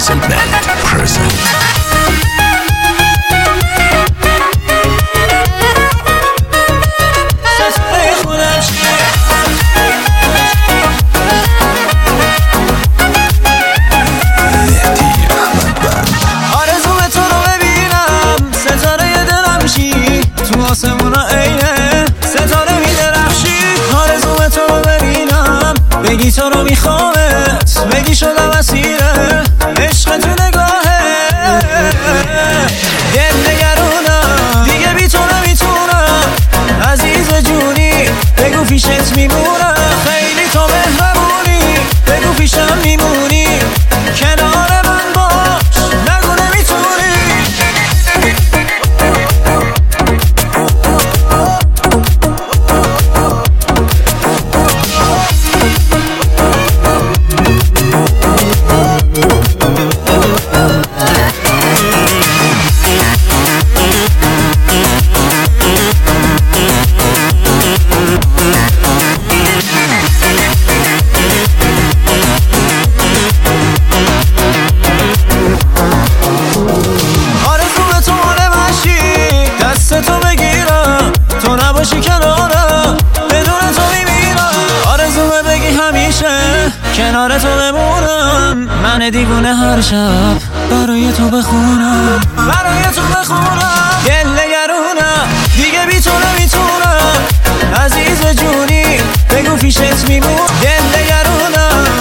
Puzzle Band present. بگی تو رو میخوامت، بگی شدم اسیره عشق تو نگاهه. دل نگرونم دیگه بی تو نمیتونم، عزیز جونی بگو پیشت میمونم. خیلی تو مهربونی بگو پیشم میمونی، کنار من باش نگو نمیتونی. تو بگیرم تو نباشی کنارم، بدون تو میمیرم. آرزومه بگی همیشه کنار تو بمونم، من دیوونه هر شب برای تو بخونم، برای تو بخونم. دل نگرونم دیگه بی تو نمیتونم، عزیز جونی بگو پیشت میمونم. دل نگرونم